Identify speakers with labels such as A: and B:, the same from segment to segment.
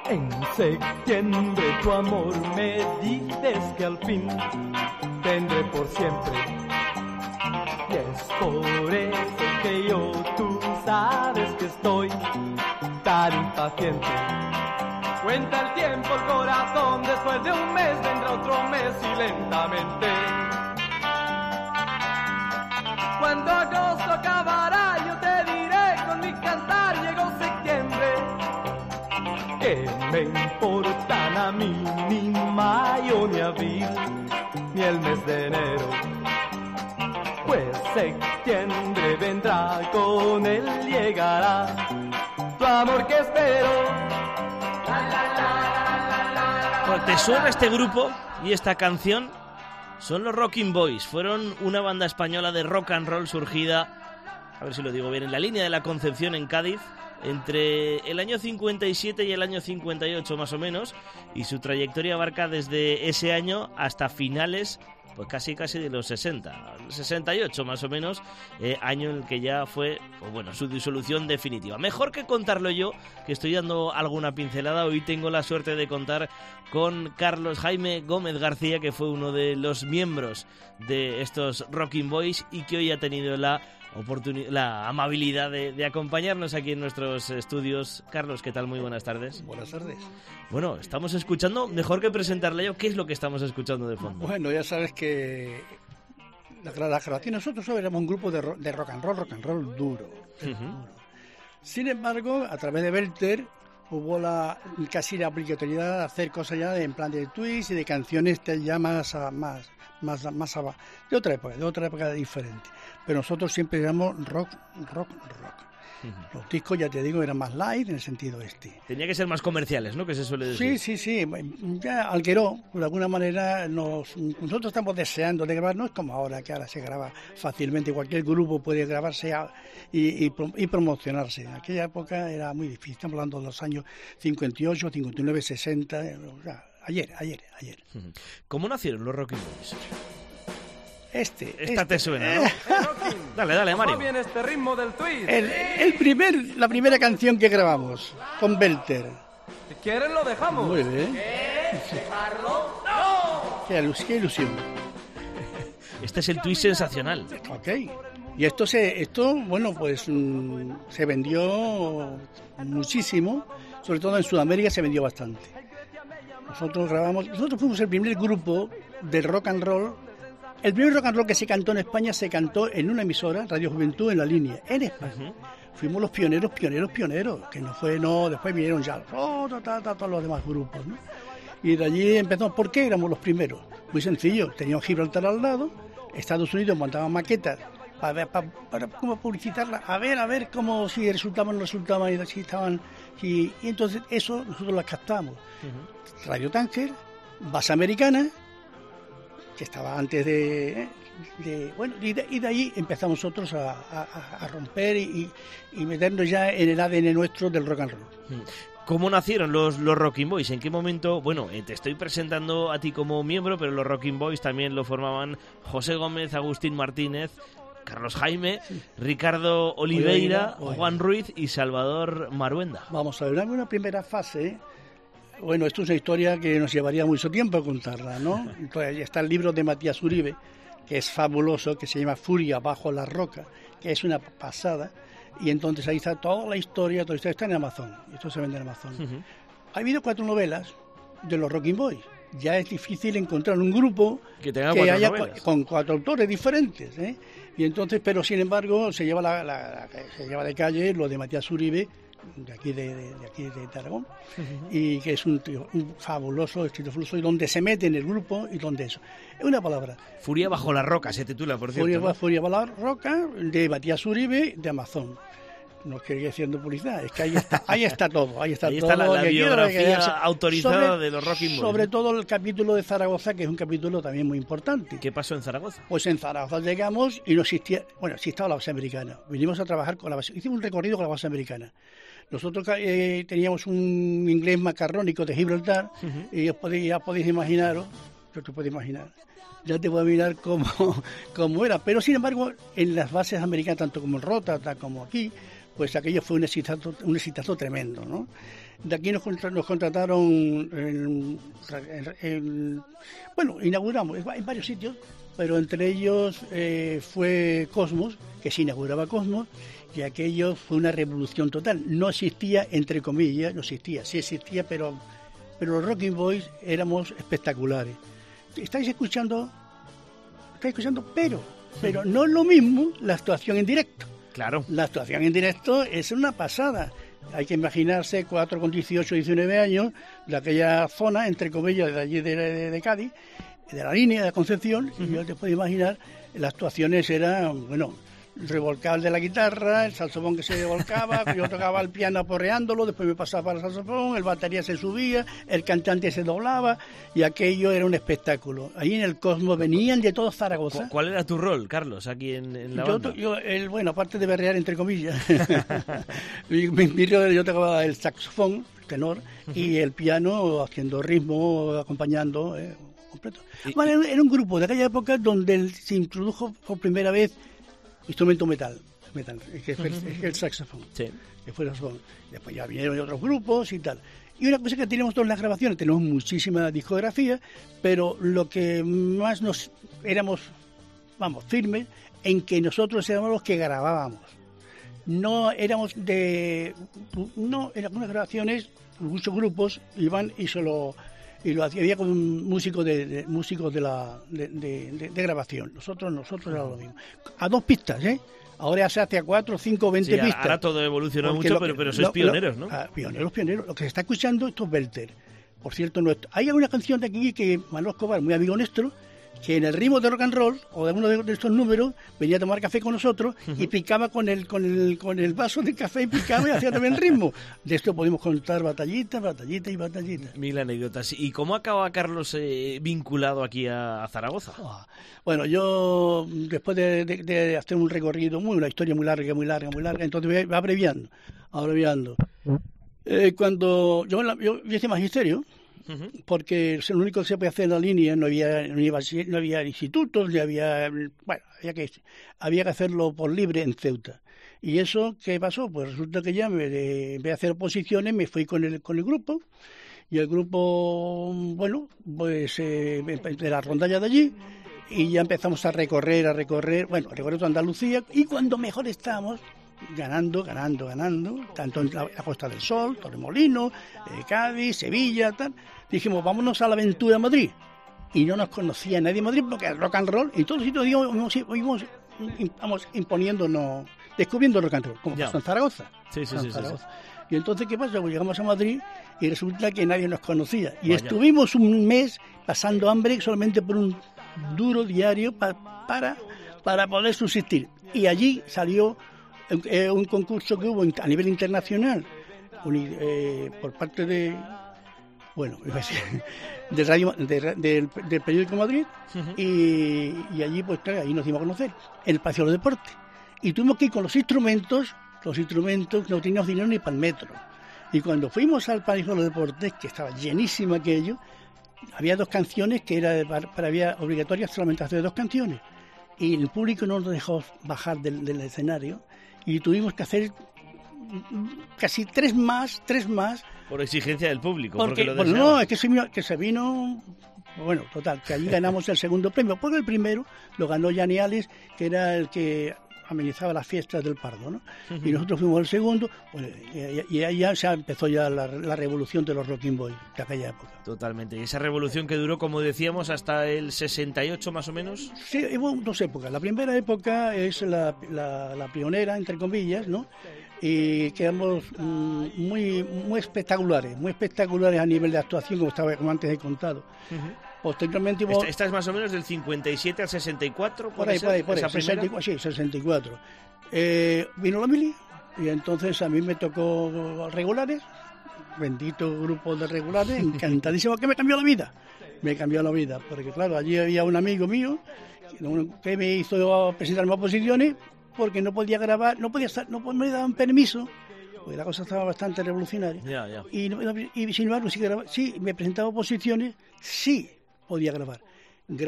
A: En septiembre tu amor me dices que al fin tendré por siempre. Y es por eso que yo, tú sabes que estoy tan impaciente. Cuenta el tiempo el corazón, después de un mes vendrá otro mes y lentamente. Cuando agosto acabará yo te diré con mi cantar llegó septiembre. ¿Qué me importan a mí ni mayo ni abril ni el mes de enero? Pues septiembre vendrá, con él llegará tu amor que espero.
B: Bueno, ¿te suena este grupo y esta canción? Son los Rocking Boys. Fueron una banda española de rock and roll surgida, a ver si lo digo bien, en la línea de la Concepción en Cádiz, entre el año 57 y el año 58 más o menos, y su trayectoria abarca desde ese año hasta finales, pues casi de los 60, 68 más o menos, año en el que ya fue, pues bueno, su disolución definitiva. Mejor que contarlo yo, que estoy dando alguna pincelada. Hoy tengo la suerte de contar con Carlos Jaime Gómez García, que fue uno de los miembros de estos Rocking Boys y que hoy ha tenido la amabilidad de acompañarnos aquí en nuestros estudios. Carlos, ¿qué tal? Muy buenas tardes.
C: Buenas tardes.
B: Bueno, estamos escuchando, mejor que presentarle yo, ¿qué es lo que estamos escuchando de fondo?
C: Bueno, ya sabes que la grabación, nosotros éramos un grupo de rock and roll duro. Duro. Sin embargo, a través de Belter hubo casi la obligatoriedad de hacer cosas ya en plan de twist y de canciones ya más de otra época diferente. Pero nosotros siempre éramos rock. Los discos, ya te digo, eran más light en el sentido este.
B: Tenía que ser más comerciales, ¿no? Que se suele decir.
C: Sí. Ya Algueró, de alguna manera, nosotros estamos deseando de grabar. No es como ahora, que ahora se graba fácilmente. Cualquier grupo puede grabarse y promocionarse. En aquella época era muy difícil. Estamos hablando de los años 58, 59, 60. O sea, ayer.
B: ¿Cómo nacieron los Rocking Boys?
C: Esta
B: te suena, ¿no? Dale, Mario.
A: ¿Cómo viene este ritmo del twist?
C: La primera canción que grabamos con Belter.
A: Si quieren lo dejamos.
C: Muy bien.
A: ¿Dejarlo? ¡No!
C: Qué ilusión.
B: Este es el twist sensacional.
C: Ok. Y esto bueno, pues se vendió muchísimo. Sobre todo en Sudamérica se vendió bastante. Nosotros fuimos el primer grupo de rock and roll. El primer rock and roll que se cantó en España se cantó en una emisora, Radio Juventud, en La Línea, en España. Fuimos los pioneros, que después vinieron ya todos los demás grupos, ¿no? Y de allí empezamos. ¿Por qué éramos los primeros? Muy sencillo, teníamos Gibraltar al lado, Estados Unidos montaban maquetas para cómo publicitarlas, a ver cómo, si resultaban o no resultaban, y si estaban, y entonces eso nosotros las captamos. Radio Tánger, Base Americana, que estaba antes y de ahí empezamos nosotros a romper y meternos ya en el ADN nuestro del rock and roll.
B: ¿Cómo nacieron los Rocking Boys? ¿En qué momento? Bueno, te estoy presentando a ti como miembro, pero los Rocking Boys también lo formaban José Gómez, Agustín Martínez, Carlos Jaime, Ricardo Oliveira, Juan Ruiz y Salvador Maruenda.
C: Vamos a ver, una primera fase. Bueno, esto es una historia que nos llevaría mucho tiempo a contarla, ¿no? Entonces, está el libro de Matías Uribe, que es fabuloso, que se llama Furia bajo la roca, que es una pasada, y entonces ahí está toda la historia está en Amazon, esto se vende en Amazon. Ha habido 4 novelas de los Rocking Boys. Ya es difícil encontrar un grupo que haya con 4 autores diferentes, ¿eh? Y entonces, pero sin embargo, se lleva de calle lo de Matías Uribe, de aquí de Aragón, y que es un fabuloso escrito fluso, y donde se mete en el grupo y donde eso. Es una palabra.
B: Furia bajo la roca se titula, por cierto.
C: Furia bajo la roca, de Matías Uribe, de Amazon. No quería haciendo publicidad, es que ahí está todo. Ahí está
B: la biografía autorizada de los Rocking Boys.
C: Sobre todo el capítulo de Zaragoza, que es un capítulo también muy importante.
B: ¿Qué pasó en Zaragoza?
C: Pues en Zaragoza llegamos y no existía, estaba la base americana. Vinimos a trabajar con la base, hicimos un recorrido con la base americana. Nosotros teníamos un inglés macarrónico de Gibraltar, y ya podéis imaginaros, ya te puedo imaginar cómo era. Pero sin embargo, en las bases americanas, tanto como en Rota, como aquí, pues aquello fue un exitazo tremendo, ¿no? De aquí nos contrataron, bueno, inauguramos en varios sitios, pero entre ellos fue Cosmos, que se inauguraba Cosmos, y aquello fue una revolución total. No existía, entre comillas, no existía, sí existía, pero los Rocking Boys éramos espectaculares. Estáis escuchando, pero no es lo mismo la actuación en directo.
B: Claro.
C: La actuación en directo es una pasada. Hay que imaginarse 4 con 18, 19 años, de aquella zona, entre comillas, de allí de Cádiz, de la línea de Concepción, y yo te puedo imaginar, las actuaciones eran, bueno, revolcar de la guitarra, el saxofón que se volcaba, yo tocaba el piano aporreándolo, después me pasaba para el saxofón, el batería se subía, el cantante se doblaba, y aquello era un espectáculo. Ahí en el Cosmos venían de todo Zaragoza.
B: ¿Cuál era tu rol, Carlos, aquí en la banda?
C: Bueno, aparte de berrear, entre comillas, yo tocaba el saxofón, tenor, y el piano haciendo ritmo, acompañando, completo. Bueno, era un grupo de aquella época donde se introdujo por primera vez instrumento metal, que es el saxofón, sí. Que fue el saxofón. Después ya vinieron otros grupos y tal. Y una cosa que tenemos todas las grabaciones, tenemos muchísima discografía, pero lo que más éramos firmes en que nosotros éramos los que grabábamos. No éramos en algunas grabaciones, muchos grupos iban y lo hacía con músicos de grabación. Nosotros era lo mismo. A 2 pistas, ¿eh? Ahora ya se hace a 4, 5, 20 pistas.
B: Ahora todo evolucionó mucho, pero sois pioneros, ¿no?
C: Pioneros. Lo que se está escuchando, esto es Belter. Por cierto, hay una canción de aquí que Manuel Escobar, muy amigo nuestro, que en el ritmo de rock and roll, o de uno de estos números, venía a tomar café con nosotros y picaba con el vaso de café, y picaba y hacía también el ritmo. De esto podemos contar batallita.
B: Mil anécdotas. ¿Y cómo acaba Carlos vinculado aquí a Zaragoza?
C: Bueno, yo después de hacer un recorrido, una historia muy larga, entonces voy abreviando. Cuando yo hice magisterio, porque es lo único que se puede hacer en la línea, no había institutos, había que hacerlo por libre en Ceuta. ¿Y eso qué pasó? Pues resulta que ya en vez de hacer oposiciones me fui con el grupo, y el grupo, pues de la rondalla de allí, y ya empezamos a recorrer toda Andalucía, y cuando mejor estábamos, ganando, tanto en la Costa del Sol, Torremolinos, Cádiz, Sevilla, tal. Dijimos, vámonos a la aventura a Madrid. Y no nos conocía nadie en Madrid porque el rock and roll, en todos los sitios íbamos imponiéndonos, descubriendo el rock and roll, como pasó en Zaragoza. Sí. Y entonces, ¿qué pasa? Pues llegamos a Madrid y resulta que nadie nos conocía. Y estuvimos un mes pasando hambre solamente por un duro diario para poder subsistir. Y allí salió un concurso que hubo a nivel internacional por parte del periódico Madrid, y allí pues claro, ahí nos dimos a conocer en el Palacio de los Deportes, y tuvimos que ir con los instrumentos no teníamos dinero ni para el metro, y cuando fuimos al Palacio de los Deportes, que estaba llenísimo aquello, había 2 canciones que había obligatorias solamente hacer 2 canciones, y el público no nos dejó bajar del escenario, y tuvimos que hacer casi 3 más.
B: Por exigencia del público.
C: Porque es que se vino... Bueno, total, que allí ganamos el segundo premio, porque el primero lo ganó Gianni Ales, que era el que amenizaba las fiestas del Pardo, ¿no? Y nosotros fuimos el segundo, y ahí ya se empezó ya la revolución de los Rocking Boys de aquella época.
B: Totalmente, y esa revolución que duró, como decíamos, hasta el 68 más o menos.
C: Sí, hubo 2 épocas. La primera época es la pionera, entre comillas, ¿no? Y quedamos muy espectaculares a nivel de actuación, como antes he contado. Posteriormente
B: esta es más o menos del 57 al 64,
C: por ahí, 64. Vino la mili, y entonces a mí me tocó regulares, bendito grupo de regulares, encantadísimo, que me cambió la vida, porque claro, allí había un amigo mío que me hizo presentarme a oposiciones, porque no podía grabar, no me daban permiso, porque la cosa estaba bastante revolucionaria. Y sin embargo, sí me presentaba oposiciones, sí podía grabar.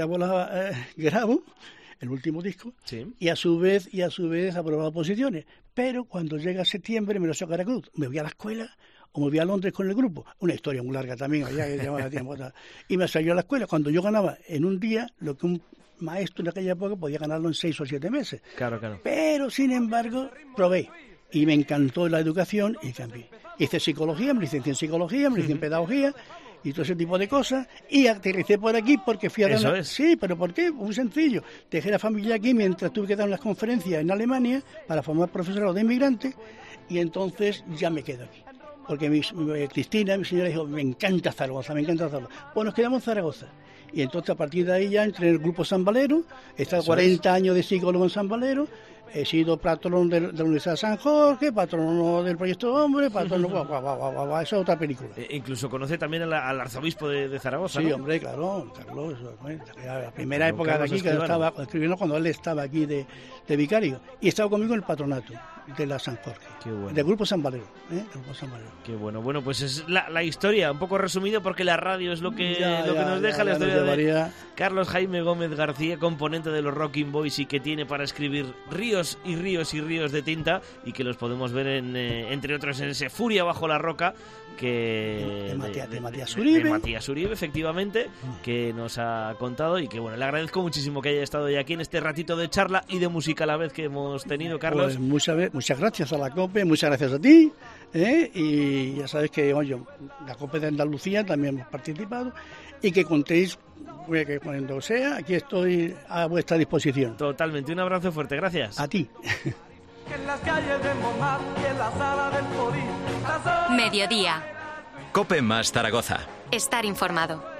C: Grabo el último disco, y a su vez aprobaba oposiciones, Pero cuando llega septiembre me lo saco a Caracruz, me voy a la escuela o me voy a Londres con el grupo. Una historia muy larga también, allá que llevaba tiempo. Y me salió a la escuela cuando yo ganaba en un día lo que un maestro en aquella época podía ganarlo en 6 o 7 meses.
B: Claro.
C: Pero, sin embargo, probé. Y me encantó la educación y cambié. Hice psicología, me licencié en psicología, me licencié en pedagogía y todo ese tipo de cosas. Y aterricé por aquí porque fui a dar...
B: Eso es.
C: Sí, pero ¿por qué? Muy sencillo. Dejé la familia aquí mientras tuve que dar unas conferencias en Alemania para formar profesorado de inmigrantes y entonces ya me quedo aquí. Porque Cristina, mi señora, dijo, me encanta Zaragoza. Pues nos quedamos en Zaragoza. Y entonces a partir de ahí ya entré en el grupo San Valero, he estado 40 años de psicólogo en San Valero, he sido patrón de la Universidad de San Jorge, patrono del Proyecto Hombre, patrono... Esa es otra película.
B: Incluso conoce también al arzobispo de Zaragoza,
C: Sí,
B: ¿no?
C: hombre, claro, Carlos. La primera época de aquí, que
B: Escribano.
C: estaba escribiendo cuando él estaba aquí de vicario. Y estaba conmigo en el patronato de la San Jorge.
B: Qué bueno.
C: Del grupo San Valero. Del grupo San Valero.
B: Qué bueno. Bueno, pues es la historia, un poco resumido, porque la radio es lo que nos deja la historia de Carlos Jaime Gómez García, componente de los Rocking Boys y que tiene para escribir ríos y ríos y ríos de tinta y que los podemos ver entre otros en ese Furia bajo la roca de
C: Matías Uribe.
B: De Matías Uribe, efectivamente, que nos ha contado y que bueno, le agradezco muchísimo que haya estado hoy aquí en este ratito de charla y de música a la vez que hemos tenido, Carlos.
C: Pues muchas gracias a la COPE, muchas gracias a ti, y ya sabes que la COPE de Andalucía también hemos participado y que contéis que cuando sea, aquí estoy a vuestra disposición.
B: Totalmente, un abrazo fuerte, gracias.
C: A ti.
A: En las calles de Montmartre y en la sala del Podí.
D: Mediodía.
E: COPE más Zaragoza.
D: Estar informado.